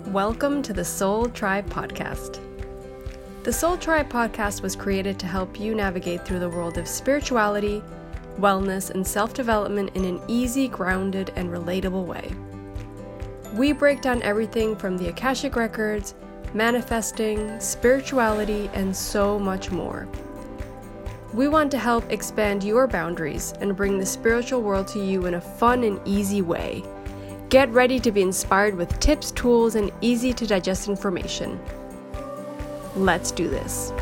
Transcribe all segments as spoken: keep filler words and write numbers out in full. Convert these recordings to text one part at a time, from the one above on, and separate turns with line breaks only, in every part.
Welcome to the Soul Tribe Podcast. The Soul Tribe Podcast was created to help you navigate through the world of spirituality, wellness, and self-development in an easy, grounded, and relatable way. We break down everything from the Akashic Records, manifesting, spirituality, and so much more. We want to help expand your boundaries and bring the spiritual world to you in a fun and easy way. Get ready to be inspired with tips, tools, and easy to digest information. Let's do this.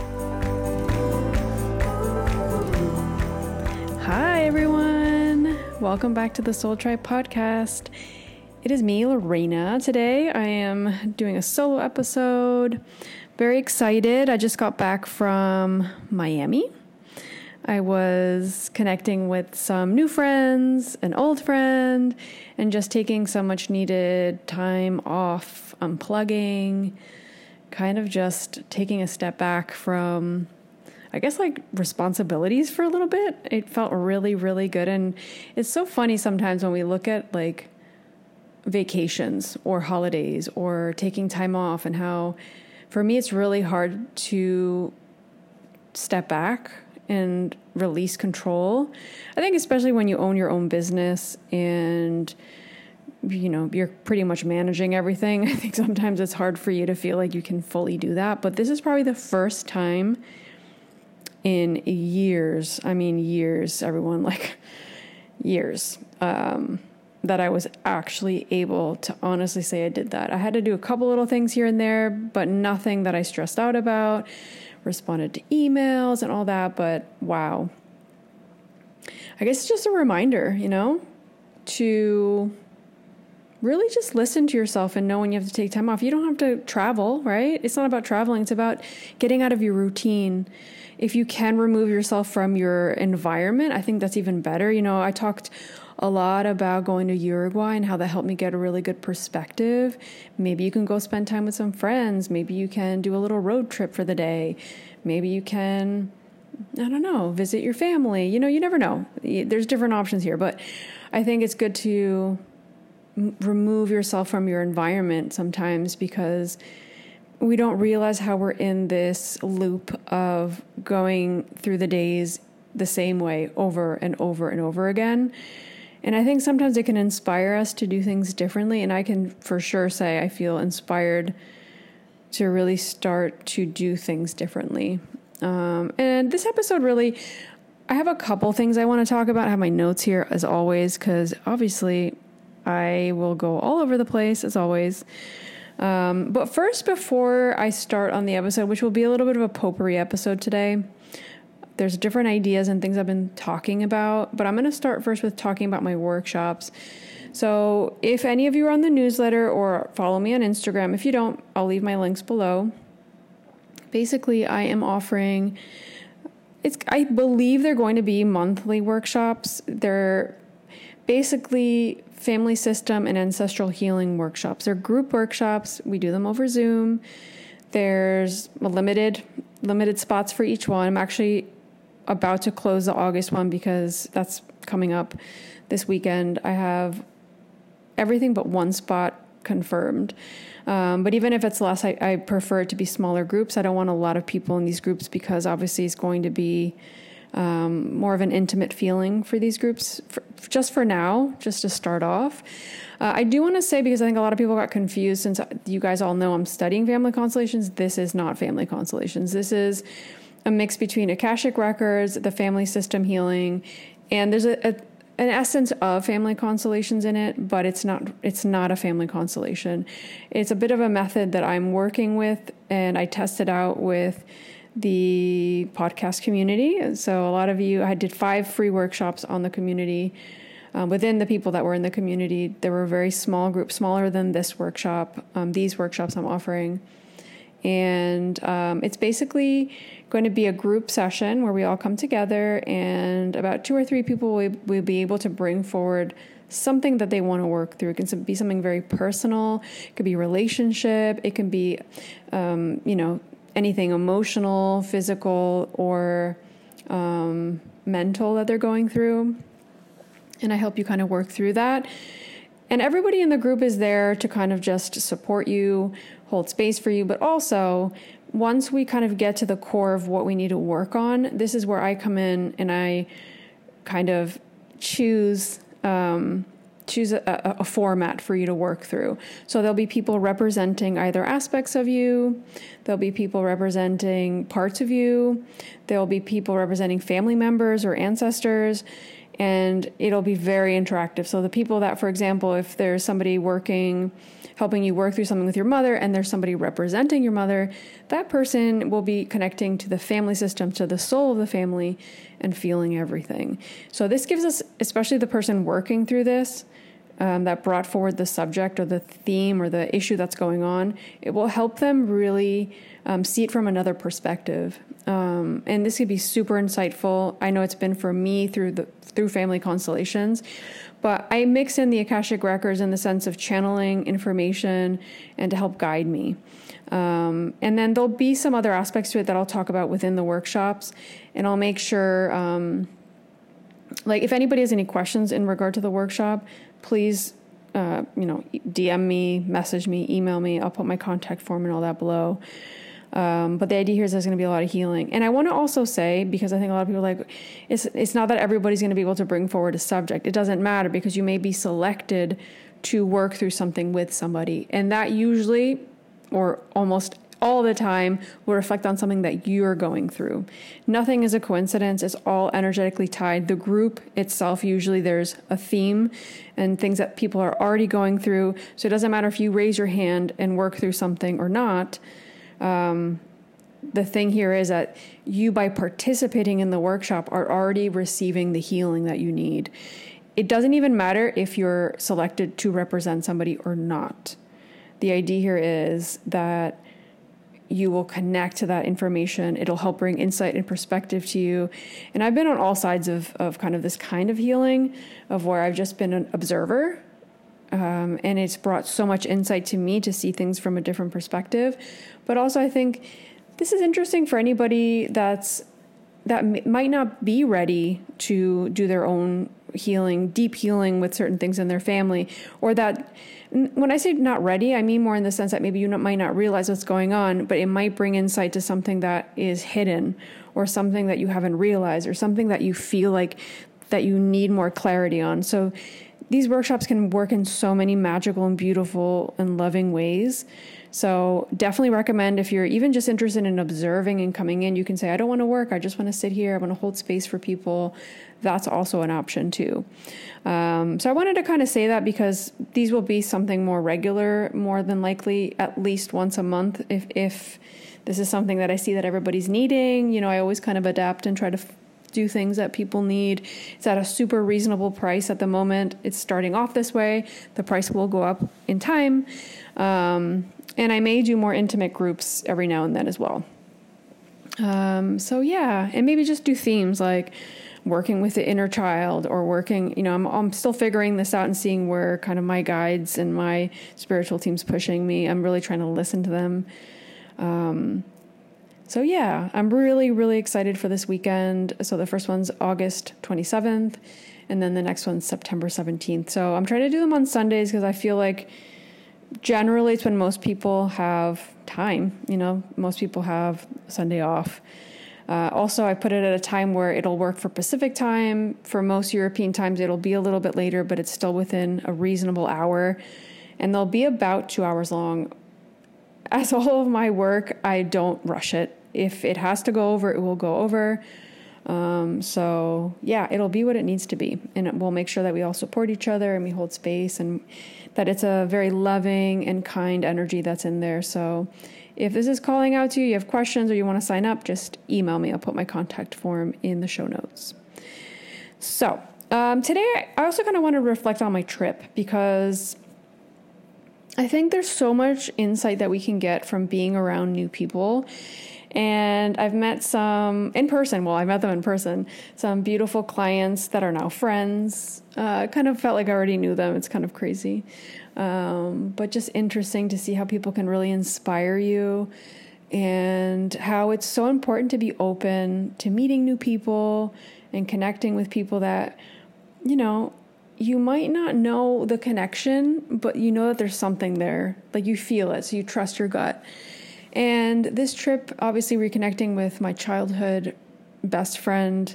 Hi, everyone. Welcome back to the Soul Tribe Podcast. It is me, Lorena. Today I am doing a solo episode. Very excited. I just got back from Miami. I was connecting with some new friends, an old friend, and just taking some much needed time off, unplugging, kind of just taking a step back from, I guess, like responsibilities for a little bit. It felt really, really good. And it's so funny sometimes when we look at like vacations or holidays or taking time off, and how for me it's really hard to step back and release control. I think especially when you own your own business and, you know, you're pretty much managing everything. I think sometimes it's hard for you to feel like you can fully do that. But this is probably the first time in years, I mean years, everyone, like years, um, that I was actually able to honestly say I did that. I had to do a couple little things here and there, but nothing that I stressed out about. Responded to emails and all that, but wow. I guess it's just a reminder, you know, to really just listen to yourself and know when you have to take time off. You don't have to travel, right? It's not about traveling. It's about getting out of your routine. If you can remove yourself from your environment, I think that's even better. You know, I talked a lot about going to Uruguay and how that helped me get a really good perspective. Maybe you can go spend time with some friends. Maybe you can do a little road trip for the day. Maybe you can, I don't know, visit your family. You know, you never know. There's different options here, but I think it's good to m- remove yourself from your environment sometimes, because we don't realize how we're in this loop of going through the days the same way over and over and over again. And I think sometimes it can inspire us to do things differently. And I can for sure say I feel inspired to really start to do things differently. Um, and this episode really, I have a couple things I want to talk about. I have my notes here as always, because obviously I will go all over the place as always. Um, but first, before I start on the episode, which will be a little bit of a potpourri episode today, there's different ideas and things I've been talking about, but I'm going to start first with talking about my workshops. So if any of you are on the newsletter or follow me on Instagram, if you don't, I'll leave my links below. Basically, I am offering, it's, I believe they're going to be monthly workshops. They're basically family system and ancestral healing workshops. They're group workshops. We do them over Zoom. There's a limited, limited spots for each one. I'm actually about to close the August one because that's coming up this weekend. I have everything but one spot confirmed. Um, but even if it's less, I, I prefer it to be smaller groups. I don't want a lot of people in these groups because obviously it's going to be um, more of an intimate feeling for these groups, for, just for now, just to start off. Uh, I do want to say, because I think a lot of people got confused, since you guys all know I'm studying family constellations, this is not family constellations. This is a mix between Akashic Records, the family system healing, and there's a, a an essence of family constellations in it, but it's not it's not a family constellation. It's a bit of a method that I'm working with, and I tested out with the podcast community. So a lot of you, I did five free workshops on the community. Uh, within the people that were in the community, there were a very small group, smaller than this workshop, um, these workshops I'm offering. And um, it's basically going to be a group session where we all come together, and about two or three people will, will be able to bring forward something that they want to work through. It can be something very personal. It could be relationship. It can be, um, you know, anything emotional, physical, or um, mental that they're going through. And I help you kind of work through that. And everybody in the group is there to kind of just support you, hold space for you. But also, once we kind of get to the core of what we need to work on, this is where I come in and I kind of choose um, choose a, a format for you to work through. So there'll be people representing either aspects of you. There'll be people representing parts of you. There'll be people representing family members or ancestors. And it'll be very interactive. So the people that, for example, if there's somebody working, helping you work through something with your mother, and there's somebody representing your mother, that person will be connecting to the family system, to the soul of the family, and feeling everything. So this gives us, especially the person working through this, um, that brought forward the subject or the theme or the issue that's going on, it will help them really um, see it from another perspective. Um, and this could be super insightful. I know it's been for me through the through family constellations, but I mix in the Akashic Records in the sense of channeling information and to help guide me. Um, and then there'll be some other aspects to it that I'll talk about within the workshops, and I'll make sure, um, like if anybody has any questions in regard to the workshop, please, uh, you know, D M me, message me, email me. I'll put my contact form and all that below. Um, but the idea here is there's going to be a lot of healing. And I want to also say, because I think a lot of people are like, it's, it's not that everybody's going to be able to bring forward a subject. It doesn't matter, because you may be selected to work through something with somebody. And that usually, or almost all the time, will reflect on something that you're going through. Nothing is a coincidence. It's all energetically tied. The group itself, usually there's a theme and things that people are already going through. So it doesn't matter if you raise your hand and work through something or not. Um, the thing here is that you, by participating in the workshop, are already receiving the healing that you need. It doesn't even matter if you're selected to represent somebody or not. The idea here is that you will connect to that information. It'll help bring insight and perspective to you. And I've been on all sides of, of kind of this kind of healing, of where I've just been an observer. Um, and it's brought so much insight to me to see things from a different perspective. But also, I think this is interesting for anybody that's that m- might not be ready to do their own healing, deep healing with certain things in their family, or that n- when I say not ready, I mean more in the sense that maybe you not, might not realize what's going on, but it might bring insight to something that is hidden, or something that you haven't realized, or something that you feel like that you need more clarity on. So these workshops can work in so many magical and beautiful and loving ways. So definitely recommend, if you're even just interested in observing and coming in, you can say, I don't want to work. I just want to sit here. I want to hold space for people. That's also an option too. Um, so I wanted to kind of say that, because these will be something more regular, more than likely at least once a month. If, if this is something that I see that everybody's needing, you know, I always kind of adapt and try to f- do things that people need. It's at a super reasonable price at the moment. It's starting off this way. The price will go up in time. Um, and I may do more intimate groups every now and then as well. Um, so yeah, and maybe just do themes like working with the inner child, or working, you know, I'm, I'm still figuring this out and seeing where kind of my guides and my spiritual team's pushing me. I'm really trying to listen to them. Um, So yeah, I'm really, really excited for this weekend. So the first one's August twenty-seventh, and then the next one's September seventeenth. So I'm trying to do them on Sundays, because I feel like generally it's when most people have time. You know, most people have Sunday off. Uh, also, I put it at a time where it'll work for Pacific time. For most European times, it'll be a little bit later, but it's still within a reasonable hour. And they'll be about two hours long. As all of my work, I don't rush it. If it has to go over, it will go over. Um, so yeah, it'll be what it needs to be. And it, we'll make sure that we all support each other and we hold space, and that it's a very loving and kind energy that's in there. So if this is calling out to you, you have questions, or you want to sign up, just email me. I'll put my contact form in the show notes. So um, today, I also kind of want to reflect on my trip, because I think there's so much insight that we can get from being around new people. And I've met some in person. Well, I met them in person. Some beautiful clients that are now friends. Uh, kind of felt like I already knew them. It's kind of crazy. Um, but just interesting to see how people can really inspire you, and how it's so important to be open to meeting new people and connecting with people that, you know, you might not know the connection, but you know that there's something there. Like you feel it, so you trust your gut. And this trip, obviously reconnecting with my childhood best friend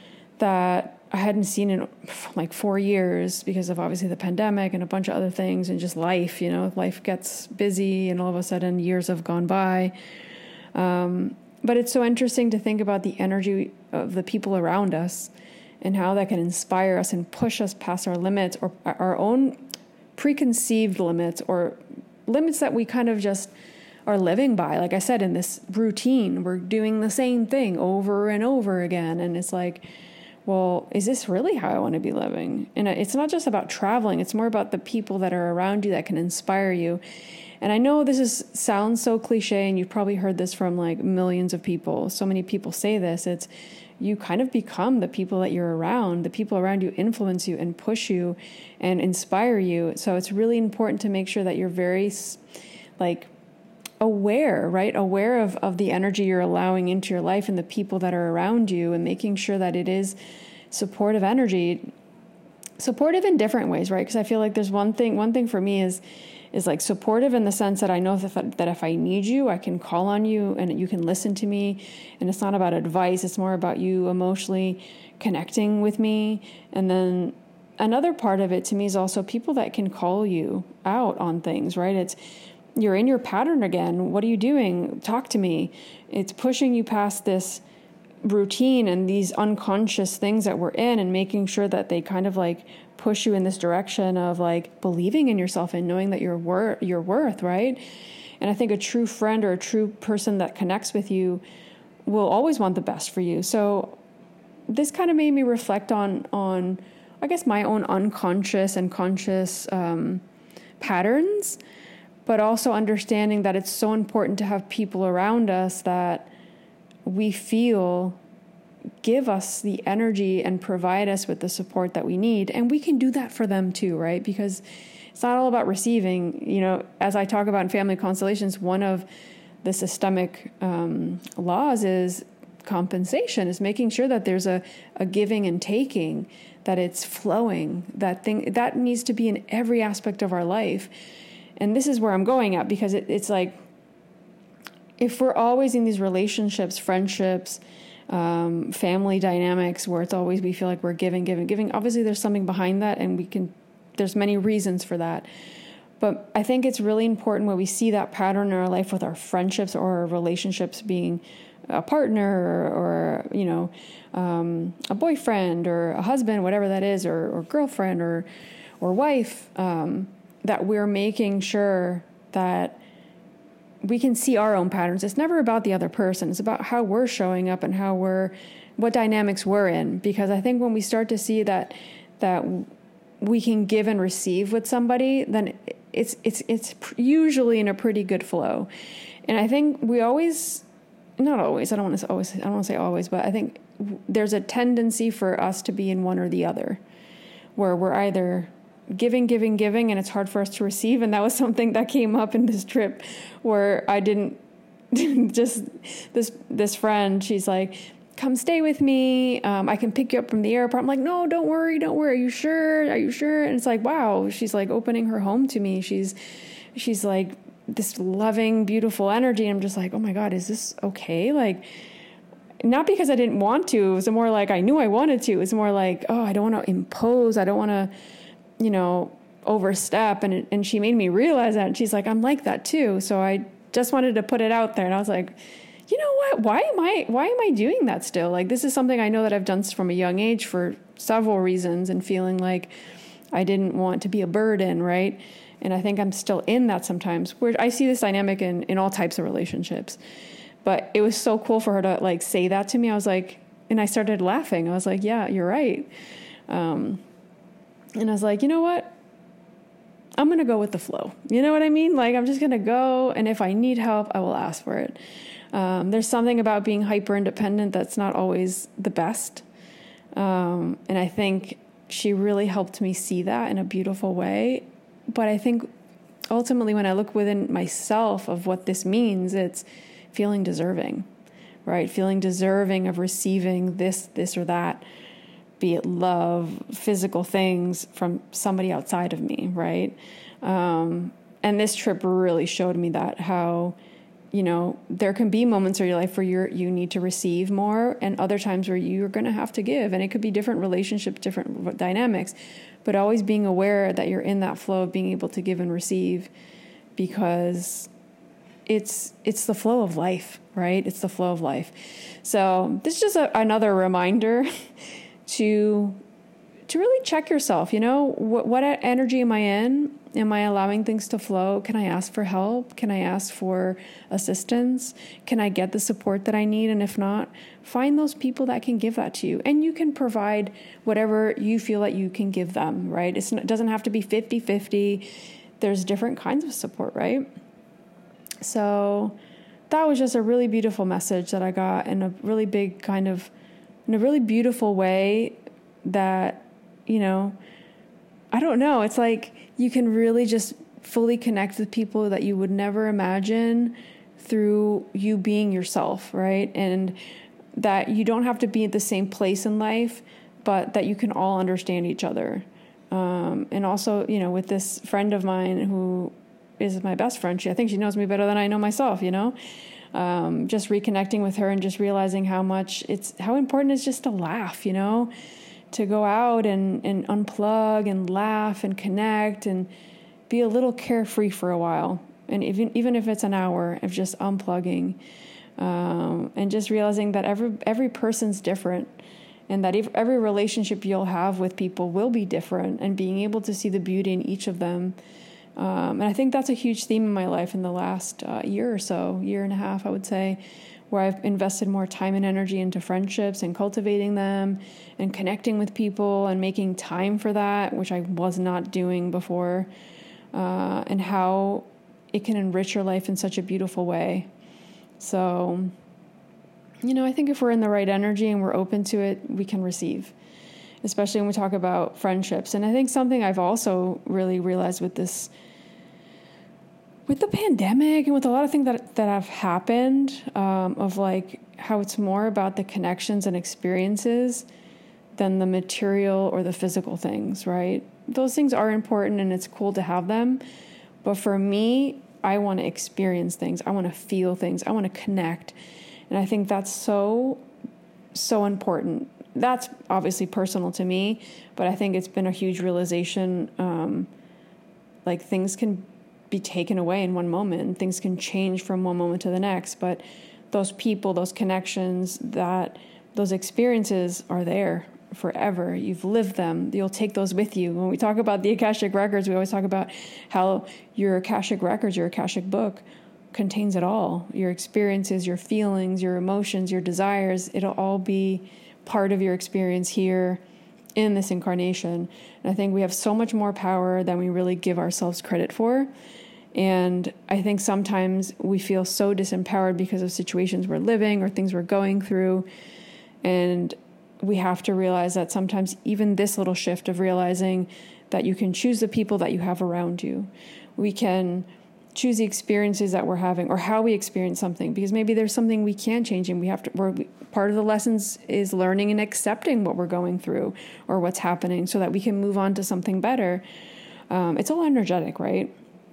that I hadn't seen in like four years because of obviously the pandemic and a bunch of other things and just life, you know, life gets busy and all of a sudden years have gone by. Um, but it's so interesting to think about the energy of the people around us and how that can inspire us and push us past our limits or our own preconceived limits or limits that we kind of just are living by. Like I said, in this routine, we're doing the same thing over and over again. And it's like, well, is this really how I want to be living? And it's not just about traveling. It's more about the people that are around you that can inspire you. And I know this is sounds so cliche, and you've probably heard this from like millions of people. So many people say this. It's you kind of become the people that you're around. The people around you influence you and push you and inspire you. So it's really important to make sure that you're very like aware, right? Aware of, of the energy you're allowing into your life and the people that are around you, and making sure that it is supportive energy, supportive in different ways, right? Because I feel like there's one thing, one thing for me is, is like supportive in the sense that I know that if, that if I need you, I can call on you and you can listen to me. And it's not about advice. It's more about you emotionally connecting with me. And then another part of it to me is also people that can call you out on things, right? It's, you're in your pattern again. What are you doing? Talk to me. It's pushing you past this routine and these unconscious things that we're in, and making sure that they kind of like push you in this direction of like believing in yourself and knowing that you're worth, your worth, right? And I think a true friend or a true person that connects with you will always want the best for you. So this kind of made me reflect on, on, I guess, my own unconscious and conscious um, patterns, but also understanding that it's so important to have people around us that we feel give us the energy and provide us with the support that we need. And we can do that for them too, right? Because it's not all about receiving. You know, as I talk about in family constellations, one of the systemic um, laws is compensation, is making sure that there's a, a giving and taking, that it's flowing, that thing that needs to be in every aspect of our life. And this is where I'm going at, because it, it's like, if we're always in these relationships, friendships, um, family dynamics, where it's always, we feel like we're giving, giving, giving, obviously there's something behind that, and we can, there's many reasons for that. But I think it's really important when we see that pattern in our life with our friendships or our relationships, being a partner or, or you know, um, a boyfriend or a husband, whatever that is, or, or girlfriend or, or wife, um, that we're making sure that we can see our own patterns. It's never about the other person. It's about how we're showing up and how we're, what dynamics we're in. Because I think when we start to see that, that we can give and receive with somebody, then it's, it's, it's usually in a pretty good flow. And I think we always, not always, I don't want to always, I don't want to say always, but I think there's a tendency for us to be in one or the other, where we're either giving, giving, giving, and it's hard for us to receive. And that was something that came up in this trip, where I didn't just, this, this friend, she's like, come stay with me. Um, I can pick you up from the airport. I'm like, no, don't worry. Don't worry. Are you sure? Are you sure? And it's like, wow, she's like opening her home to me. She's, she's like this loving, beautiful energy. And I'm just like, oh my God, is this okay? Like, not because I didn't want to, it was more like I knew I wanted to. It was more like, oh, I don't want to impose. I don't want to, you know, overstep. And, and she made me realize that. And she's like, I'm like that too. So I just wanted to put it out there. And I was like, you know what, why am I, why am I doing that still? Like, this is something I know that I've done from a young age for several reasons, and feeling like I didn't want to be a burden. Right. And I think I'm still in that sometimes, where I see this dynamic in, in all types of relationships. But it was so cool for her to like say that to me. I was like, and I started laughing. I was like, yeah, you're right. Um, And I was like, you know what? I'm going to go with the flow. You know what I mean? Like, I'm just going to go. And if I need help, I will ask for it. Um, there's something about being hyper independent that's not always the best. Um, and I think she really helped me see that in a beautiful way. But I think ultimately, when I look within myself of what this means, it's feeling deserving, right? Feeling deserving of receiving this, this or that. be it love, physical things from somebody outside of me, right? Um, and this trip really showed me that, how, you know, there can be moments in your life where you're, you need to receive more, and other times where you're going to have to give. And it could be different relationships, different dynamics, but always being aware that you're in that flow of being able to give and receive, because it's it's the flow of life, right? It's the flow of life. So this is just a, another reminder to to really check yourself. You know, what, what energy am I in? Am I allowing things to flow? Can I ask for help? Can I ask for assistance? Can I get the support that I need? And if not, find those people that can give that to you. And you can provide whatever you feel that you can give them, right? It's, it doesn't have to be fifty-fifty. There's different kinds of support, right? So that was just a really beautiful message that I got, in a really big kind of, in a really beautiful way that, you know, I don't know. It's like you can really just fully connect with people that you would never imagine through you being yourself, right? And that you don't have to be at the same place in life, but that you can all understand each other. Um, and also, you know, with this friend of mine who is my best friend, she, I think she knows me better than I know myself, you know, um, just reconnecting with her and just realizing how much it's, how important it's just to laugh, you know, to go out and, and unplug and laugh and connect and be a little carefree for a while. And even, even if it's an hour of just unplugging, um, and just realizing that every, every person's different, and that every relationship you'll have with people will be different, and being able to see the beauty in each of them. Um, and I think that's a huge theme in my life in the last uh, year or so, year and a half, I would say, where I've invested more time and energy into friendships and cultivating them and connecting with people and making time for that, which I was not doing before, uh, and how it can enrich your life in such a beautiful way. So, you know, I think if we're in the right energy and we're open to it, we can receive, especially when we talk about friendships. And I think something I've also really realized with this, with the pandemic and with a lot of things that, that have happened, um, of like how it's more about the connections and experiences than the material or the physical things, right? Those things are important and it's cool to have them. But for me, I want to experience things. I want to feel things. I want to connect. And I think that's so, so important. That's obviously personal to me, but I think it's been a huge realization. Um, like things can be taken away in one moment, and things can change from one moment to the next. But those people, those connections, that those experiences are there forever. You've lived them. You'll take those with you. When we talk about the Akashic Records, we always talk about how your Akashic Records, your Akashic book, contains it all. Your experiences, your feelings, your emotions, your desires, it'll all be part of your experience here in this incarnation. And I think we have so much more power than we really give ourselves credit for. And I think sometimes we feel so disempowered because of situations we're living or things we're going through. And we have to realize that sometimes even this little shift of realizing that you can choose the people that you have around you. We can choose the experiences that we're having or how we experience something, because maybe there's something we can change, and we have to, we're, part of the lessons is learning and accepting what we're going through or what's happening so that we can move on to something better. Um, it's all energetic, right?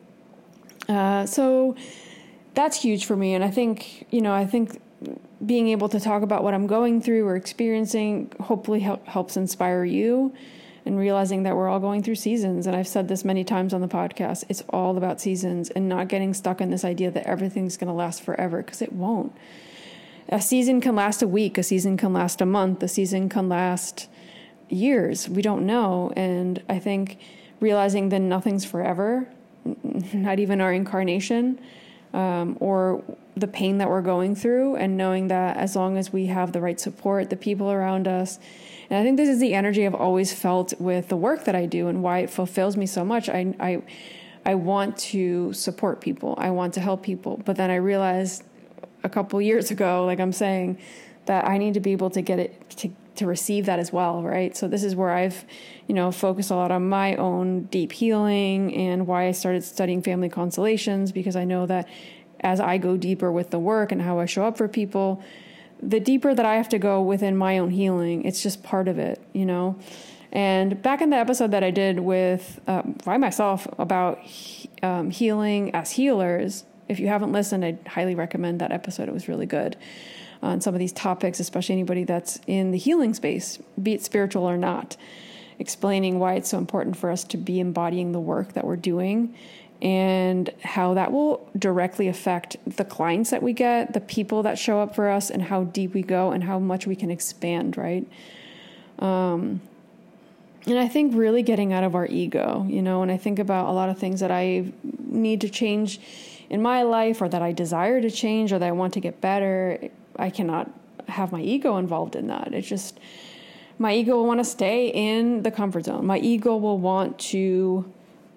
Uh, so that's huge for me. And I think, you know, I think being able to talk about what I'm going through or experiencing hopefully help, helps inspire you, and realizing that we're all going through seasons. And I've said this many times on the podcast, it's all about seasons, and not getting stuck in this idea that everything's going to last forever, because it won't. A season can last a week, a season can last a month, a season can last years. We don't know. And I think realizing that nothing's forever, not even our incarnation, um, or the pain that we're going through, and knowing that as long as we have the right support, the people around us. And I think this is the energy I've always felt with the work that I do and why it fulfills me so much. I, I, I want to support people. I want to help people. But then I realized a couple years ago, like I'm saying, that I need to be able to get it, to, to receive that as well, right? So this is where I've, you know, focused a lot on my own deep healing, and why I started studying family constellations, because I know that as I go deeper with the work and how I show up for people, the deeper that I have to go within my own healing, it's just part of it, you know? And back in the episode that I did with, uh, by myself about um, healing as healers, if you haven't listened, I'd highly recommend that episode. It was really good on some of these topics, especially anybody that's in the healing space, be it spiritual or not, explaining why it's so important for us to be embodying the work that we're doing and how that will directly affect the clients that we get, the people that show up for us, and how deep we go and how much we can expand, right? Um, and I think really getting out of our ego, you know, and I think about a lot of things that I need to change in my life or that I desire to change or that I want to get better. I cannot have my ego involved in that. It's just, my ego will want to stay in the comfort zone. My ego will want to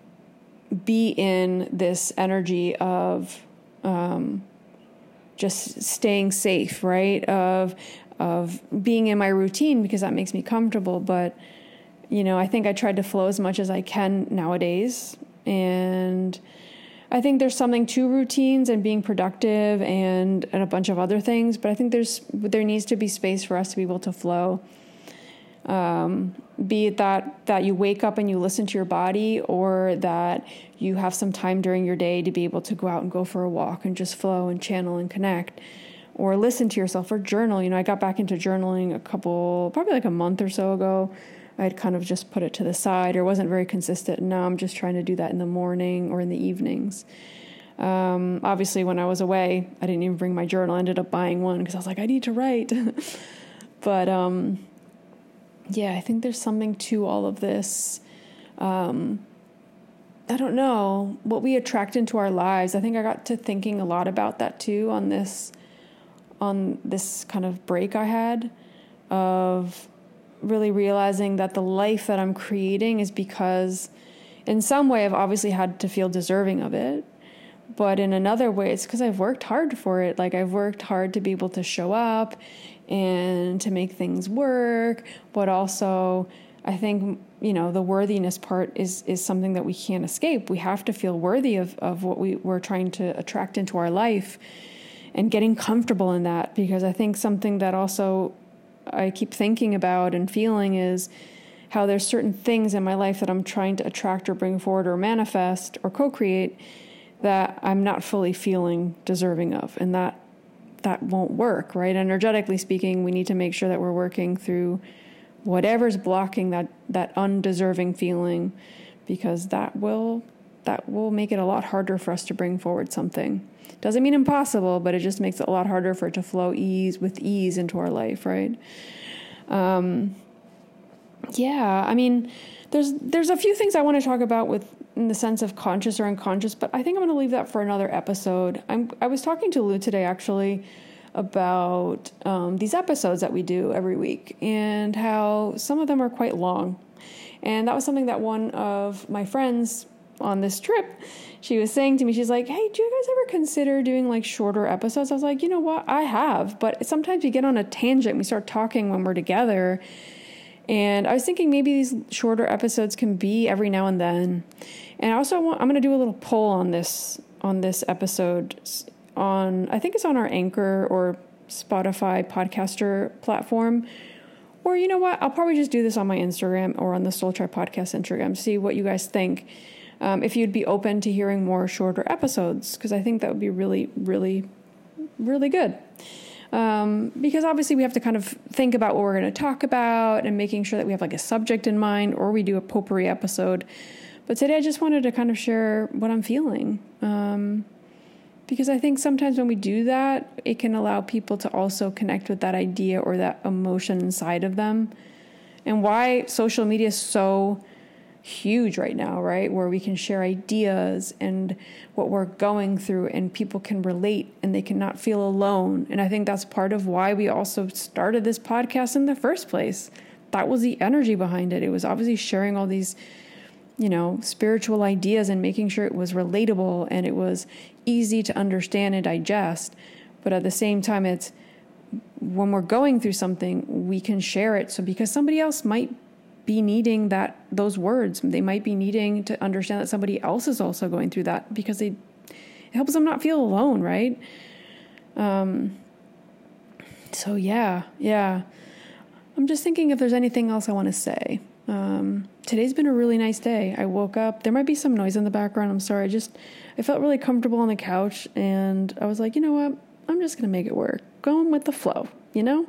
be in this energy of um, just staying safe, right? Of of being in my routine because that makes me comfortable. But, you know, I think I tried to flow as much as I can nowadays. And I think there's something to routines and being productive and, and a bunch of other things. But I think there's there needs to be space for us to be able to flow. Um, be it that, that you wake up and you listen to your body, or that you have some time during your day to be able to go out and go for a walk and just flow and channel and connect, or listen to yourself or journal. You know, I got back into journaling a couple, probably like a month or so ago. I had kind of just put it to the side or wasn't very consistent. And now I'm just trying to do that in the morning or in the evenings. Um, obviously when I was away, I didn't even bring my journal. I ended up buying one because I was like, I need to write. But, um, yeah, I think there's something to all of this. Um, I don't know what we attract into our lives. I think I got to thinking a lot about that too on this, on this kind of break I had of really realizing that the life that I'm creating is because in some way I've obviously had to feel deserving of it. But in another way, it's because I've worked hard for it. Like I've worked hard to be able to show up and to make things work. But also, I think, you know, the worthiness part is is something that we can't escape. We have to feel worthy of, of what we, we're trying to attract into our life and getting comfortable in that. Because I think something that also I keep thinking about and feeling is how there's certain things in my life that I'm trying to attract or bring forward or manifest or co-create that I'm not fully feeling deserving of, and that that won't work, right? Energetically speaking, we need to make sure that we're working through whatever's blocking that that undeserving feeling, because that will that will make it a lot harder for us to bring forward something. Doesn't mean impossible, but it just makes it a lot harder for it to flow ease with ease into our life, right? Um, yeah, I mean, there's there's a few things I want to talk about with in the sense of conscious or unconscious, but I think I'm going to leave that for another episode. I'm I was talking to Lou today actually about um, these episodes that we do every week and how some of them are quite long. And that was something that one of my friends on this trip, she was saying to me, she's like, hey, do you guys ever consider doing like shorter episodes? I was like, you know what? I have, but sometimes we get on a tangent and we start talking when we're together. And I was thinking maybe these shorter episodes can be every now and then. And I also want, I'm going to do a little poll on this, on this episode on, I think it's on our Anchor or Spotify podcaster platform. Or you know what? I'll probably just do this on my Instagram or on the Soul Tribe Podcast Instagram, see what you guys think. Um, if you'd be open to hearing more shorter episodes, because I think that would be really, really, really good. Um, because obviously we have to kind of think about what we're going to talk about and making sure that we have like a subject in mind, or we do a potpourri episode. But today I just wanted to kind of share what I'm feeling. Um, because I think sometimes when we do that, it can allow people to also connect with that idea or that emotion inside of them. And why social media is so huge right now, right? Where we can share ideas and what we're going through, and people can relate and they cannot feel alone. And I think that's part of why we also started this podcast in the first place. That was the energy behind it. It was obviously sharing all these, you know, spiritual ideas and making sure it was relatable and it was easy to understand and digest. But at the same time, it's when we're going through something, we can share it. So because somebody else might be needing that, those words, they might be needing to understand that somebody else is also going through that, because they, it helps them not feel alone, right? Um, so yeah, yeah. I'm just thinking if there's anything else I want to say. Um, today's been a really nice day. I woke up, there might be some noise in the background. I'm sorry. I just, I felt really comfortable on the couch and I was like, you know what? I'm just going to make it work. Going with the flow, you know?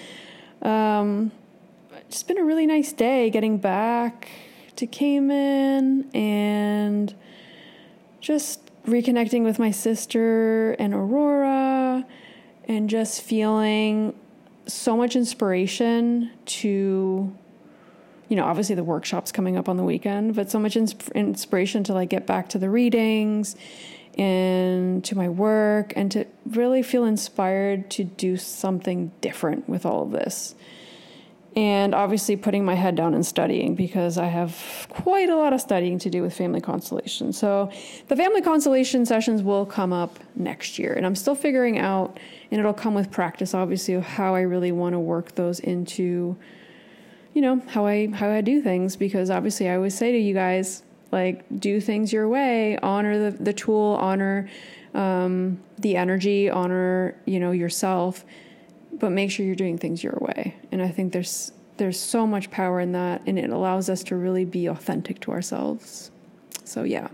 Um, it's been a really nice day getting back to Cayman and just reconnecting with my sister and Aurora and just feeling so much inspiration to, you know, obviously the workshop's coming up on the weekend, but so much insp- inspiration to like get back to the readings and to my work and to really feel inspired to do something different with all of this. And obviously putting my head down and studying because I have quite a lot of studying to do with family constellation. So the family constellation sessions will come up next year and I'm still figuring out, and it'll come with practice, obviously, of how I really want to work those into, you know, how I, how I do things, because obviously I always say to you guys, like, do things your way, honor the, the tool, honor, um, the energy, honor, you know, yourself, but make sure you're doing things your way. And I think there's, there's so much power in that, and it allows us to really be authentic to ourselves. So yeah.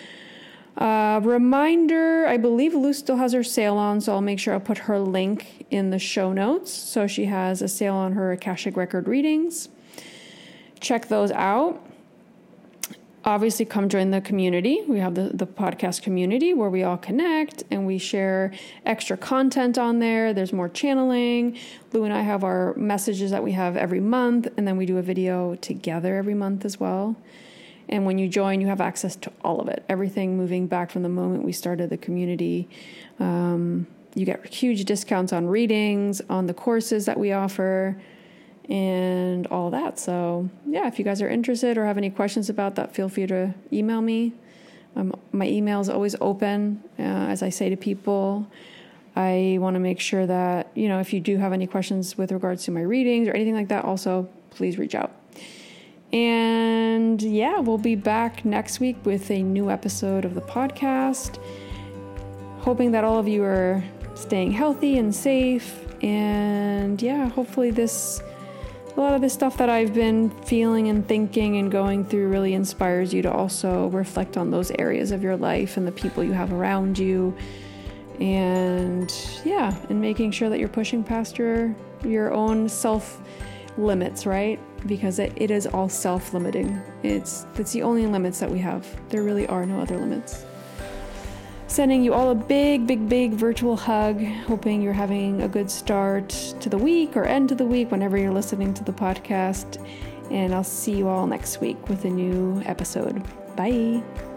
Uh, reminder, I believe Lou still has her sale on, so I'll make sure I'll put her link in the show notes. So she has a sale on her Akashic Record readings. Check those out. Obviously, come join the community. We have the, the podcast community where we all connect and we share extra content on there. There's more channeling. Lou and I have our messages that we have every month, and then we do a video together every month as well. And when you join, you have access to all of it, everything moving back from the moment we started the community. Um, you get huge discounts on readings, on the courses that we offer, and all that. So yeah, if you guys are interested or have any questions about that, feel free to email me. Um, my email is always open. Uh, as I say to people, I want to make sure that, you know, if you do have any questions with regards to my readings or anything like that, also please reach out. And yeah, we'll be back next week with a new episode of the podcast. Hoping that all of you are staying healthy and safe. And yeah, hopefully this, a lot of the stuff that I've been feeling and thinking and going through really inspires you to also reflect on those areas of your life and the people you have around you. And yeah, and making sure that you're pushing past your, your own self limits, right? Because it, it is all self-limiting. It's, it's the only limits that we have. There really are no other limits. Sending you all a big, big, big virtual hug. Hoping you're having a good start to the week or end to the week whenever you're listening to the podcast. And I'll see you all next week with a new episode. Bye.